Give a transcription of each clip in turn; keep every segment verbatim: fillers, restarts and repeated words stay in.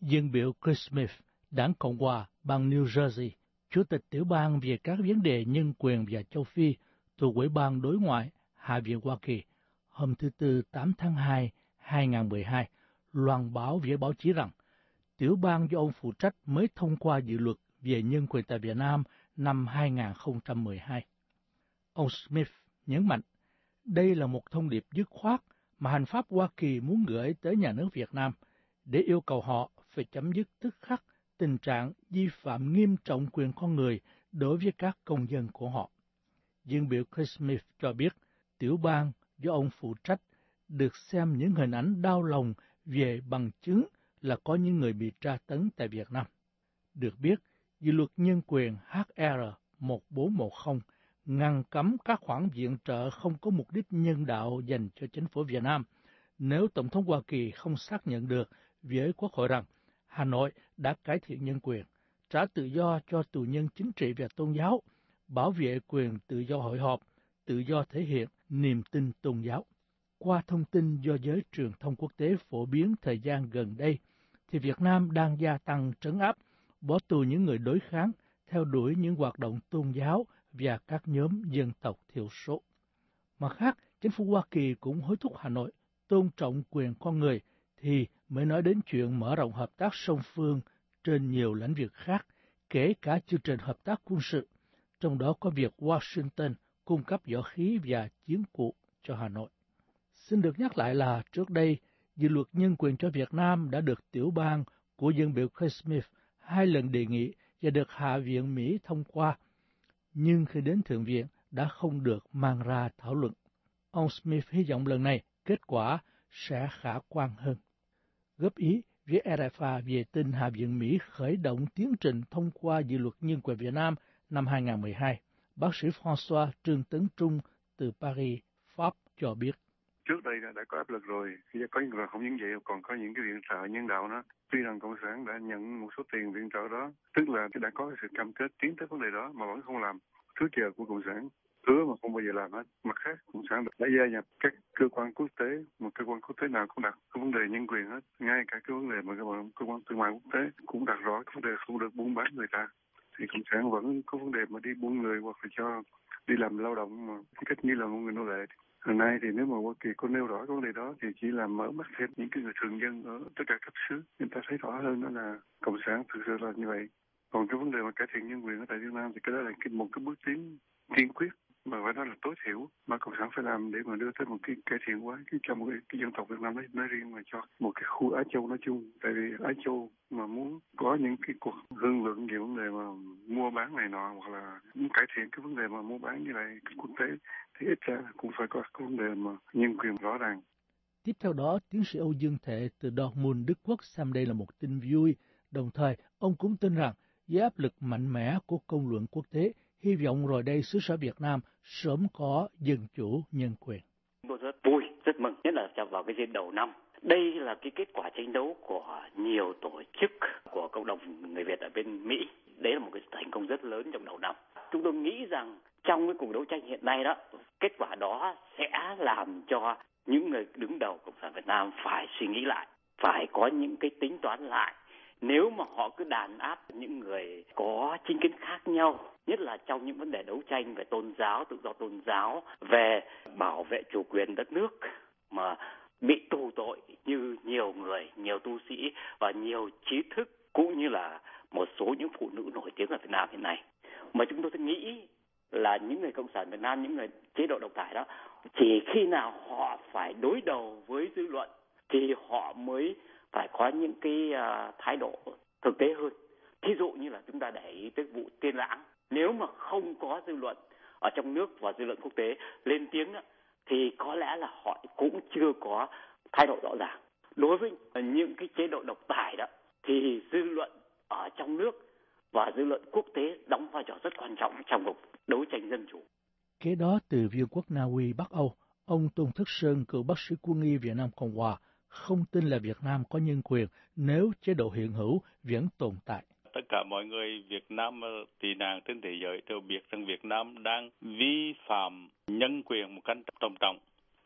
Dân biểu Chris Smith, đảng Cộng hòa, bang New Jersey, Chủ tịch tiểu bang về các vấn đề nhân quyền và châu Phi thuộc Ủy ban Đối ngoại Hạ viện Hoa Kỳ, hôm thứ Tư tám tháng hai, hai nghìn không trăm mười hai, loan báo với báo chí rằng tiểu bang do ông phụ trách mới thông qua dự luật về nhân quyền tại Việt Nam năm hai nghìn không trăm mười hai. Ông Smith nhấn mạnh, đây là một thông điệp dứt khoát mà hành pháp Hoa Kỳ muốn gửi tới nhà nước Việt Nam để yêu cầu họ phải chấm dứt tức khắc tình trạng vi phạm nghiêm trọng quyền con người đối với các công dân của họ. Dân biểu Chris Smith cho biết, tiểu bang do ông phụ trách được xem những hình ảnh đau lòng về bằng chứng là có những người bị tra tấn tại Việt Nam. Được biết, dự luật nhân quyền H R một bốn một không ngăn cấm các khoản viện trợ không có mục đích nhân đạo dành cho chính phủ Việt Nam nếu Tổng thống Hoa Kỳ không xác nhận được với Quốc hội rằng Hà Nội đã cải thiện nhân quyền, trả tự do cho tù nhân chính trị và tôn giáo, bảo vệ quyền tự do hội họp, tự do thể hiện niềm tin tôn giáo. Qua thông tin do giới truyền thông quốc tế phổ biến thời gian gần đây, thì Việt Nam đang gia tăng trấn áp, bỏ tù những người đối kháng, theo đuổi những hoạt động tôn giáo và các nhóm dân tộc thiểu số. Mặt khác, chính phủ Hoa Kỳ cũng hối thúc Hà Nội tôn trọng quyền con người, thì mới nói đến chuyện mở rộng hợp tác song phương trên nhiều lĩnh vực khác, kể cả chương trình hợp tác quân sự, trong đó có việc Washington cung cấp võ khí và chiến cụ cho Hà Nội. Xin được nhắc lại là trước đây, dự luật nhân quyền cho Việt Nam đã được tiểu bang của dân biểu Chris Smith hai lần đề nghị và được Hạ viện Mỹ thông qua, nhưng khi đến Thượng viện đã không được mang ra thảo luận. Ông Smith hy vọng lần này kết quả sẽ khả quan hơn. Góp ý với R F A về tin Hạ viện Mỹ khởi động tiến trình thông qua dự luật nhân quyền Việt Nam năm hai nghìn không trăm mười hai, bác sĩ François Trương Tấn Trung từ Paris, Pháp cho biết. Trước đây đã, đã có áp lực rồi, khi có những người không những vậy còn có những cái viện trợ nhân đạo đó. Tuy rằng Cộng sản đã nhận một số tiền viện trợ đó, tức là đã có sự cam kết tiến tới vấn đề đó mà vẫn không làm. Thứ chờ của Cộng sản hứa mà không bao giờ làm hết. Mặt khác, Cộng sản đã gia nhập các cơ quan quốc tế, một cơ quan quốc tế nào cũng đặt cái vấn đề nhân quyền hết. Ngay cả cái vấn đề mà các bạn cơ quan thương mại quốc tế cũng đặt rõ cái vấn đề không được buôn bán người ta. Thì Cộng sản vẫn có vấn đề mà đi buôn người hoặc là cho đi làm lao động mà cách như là một người nô lệ. Hôm nay thì nếu mà Hoa Kỳ có nêu rõ cái vấn đề đó thì chỉ là mở mắt thêm những cái người thường dân ở tất cả các xứ, người ta thấy rõ hơn đó là Cộng sản thực sự là như vậy. Còn cái vấn đề mà cải thiện nhân quyền ở tại Việt Nam thì cái đó là một cái bước tiến tiên quyết mà phải nói là tối thiểu mà Cộng sản phải làm để mà đưa tới một cái cải thiện quá cái cho một cái, cái dân tộc Việt Nam nói, nói riêng mà cho một cái khu Á Châu nói chung. Tại vì Á Châu mà muốn có những cái cuộc thương lượng về vấn đề mà mua bán này nọ hoặc là muốn cải thiện cái vấn đề mà mua bán như này quốc tế thì ít ra cũng phải có cái vấn đề mà nhân quyền rõ ràng. Tiếp theo đó, tiến sĩ Âu Dương Thệ từ Dortmund, Đức Quốc xem đây là một tin vui. Đồng thời, ông cũng tin rằng với áp lực mạnh mẽ của công luận quốc tế, hy vọng rồi đây xứ sở Việt Nam sớm có dân chủ nhân quyền. Tôi rất vui, rất mừng, nhất là vào cái dịp đầu năm. Đây là cái kết quả tranh đấu của nhiều tổ chức của cộng đồng người Việt ở bên Mỹ. Đấy là một cái thành công rất lớn trong đầu năm. Chúng tôi nghĩ rằng trong cái cuộc đấu tranh hiện nay đó, kết quả đó sẽ làm cho những người đứng đầu Cộng sản Việt Nam phải suy nghĩ lại, phải có những cái tính toán lại. Nếu mà họ cứ đàn áp những người có chính kiến khác nhau, nhất là trong những vấn đề đấu tranh về tôn giáo, tự do tôn giáo, về bảo vệ chủ quyền đất nước mà bị tù tội như nhiều người, nhiều tu sĩ và nhiều trí thức cũng như là một số những phụ nữ nổi tiếng ở Việt Nam hiện nay. Mà chúng tôi nghĩ là những người Cộng sản Việt Nam, những người chế độ độc tài đó, chỉ khi nào họ phải đối đầu với dư luận thì họ mới phải có những cái uh, thái độ thực tế hơn. Thí dụ như là chúng ta để ý tới vụ Tiên Lãng. Nếu mà không có dư luận ở trong nước và dư luận quốc tế lên tiếng đó, thì có lẽ là họ cũng chưa có thái độ rõ ràng. Đối với những cái chế độ độc tài đó, thì dư luận ở trong nước và dư luận quốc tế đóng vai trò rất quan trọng trong cuộc đấu tranh dân chủ. Kế đó từ Vương quốc Na Uy, Bắc Âu, ông Tôn Thức Sơn, cựu bác sĩ quân y Việt Nam Cộng Hòa, không tin là Việt Nam có nhân quyền nếu chế độ hiện hữu vẫn tồn tại. Tất cả mọi người Việt Nam tị nạn trên thế giới đều biết rằng Việt Nam đang vi phạm nhân quyền một cách trầm trọng.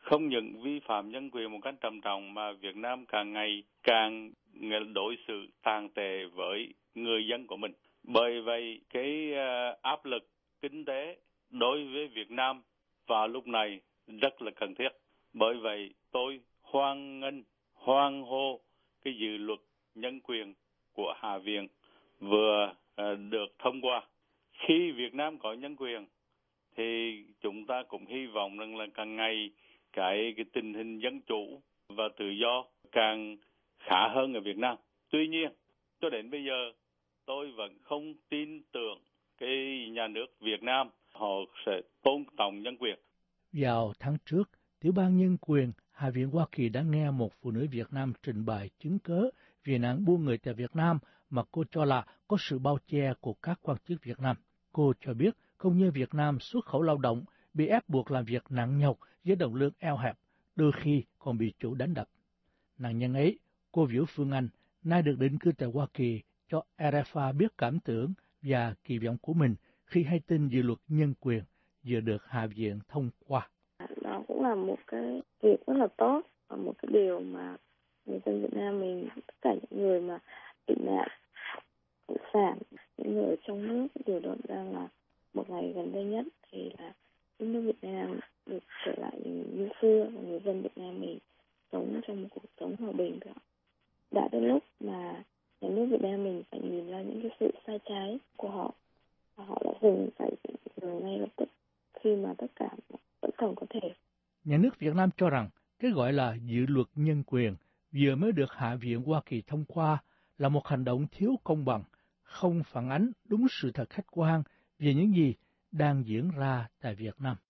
không những vi phạm nhân quyền một cách trầm trọng mà Việt Nam càng ngày càng đối xử tàn tệ với người dân của mình. Bởi vậy cái uh, áp lực kinh tế đối với Việt Nam vào lúc này rất là cần thiết. Bởi vậy tôi hoan nghênh, hoan hô cái dự luật nhân quyền của Hạ viện vừa uh, được thông qua. Khi Việt Nam có nhân quyền thì chúng ta cũng hy vọng rằng là càng ngày cái cái tình hình dân chủ và tự do càng khá hơn ở Việt Nam. Tuy nhiên, cho đến bây giờ tôi vẫn không tin tưởng cái nhà nước Việt Nam họ sẽ tôn trọng nhân quyền. Vào tháng trước, Tiểu ban Nhân quyền Hạ viện Hoa Kỳ đã nghe một phụ nữ Việt Nam trình bày chứng cớ về nạn buôn người tại Việt Nam mà cô cho là có sự bao che của các quan chức Việt Nam. Cô cho biết công nhân Việt Nam xuất khẩu lao động bị ép buộc làm việc nặng nhọc với đồng lương eo hẹp, đôi khi còn bị chủ đánh đập. Nạn nhân ấy, cô Viu Phương Anh, nay được định cư tại Hoa Kỳ, cho rờ ép a biết cảm tưởng và kỳ vọng của mình khi hay tin dự luật nhân quyền vừa được Hạ viện thông qua. Đó cũng là một cái việc rất là tốt, và một cái điều mà người dân Việt Nam mình, tất cả những người mà bị nạn, cộng sản, những người ở trong nước, điều đó đang là một ngày gần đây nhất thì là nước Việt Nam được trở lại như xưa và người dân Việt Nam mình sống trong một cuộc sống hòa bình đó. Đã đến lúc mà nhà nước Việt Nam mình phải nhìn ra những cái sự sai trái của họ, và họ đã dừng phải dừng ngay lập tức khi mà tất cả vẫn còn có thể. Nhà nước Việt Nam cho rằng cái gọi là dự luật nhân quyền vừa mới được Hạ viện Hoa Kỳ thông qua là một hành động thiếu công bằng, không phản ánh đúng sự thật khách quan về những gì đang diễn ra tại Việt Nam.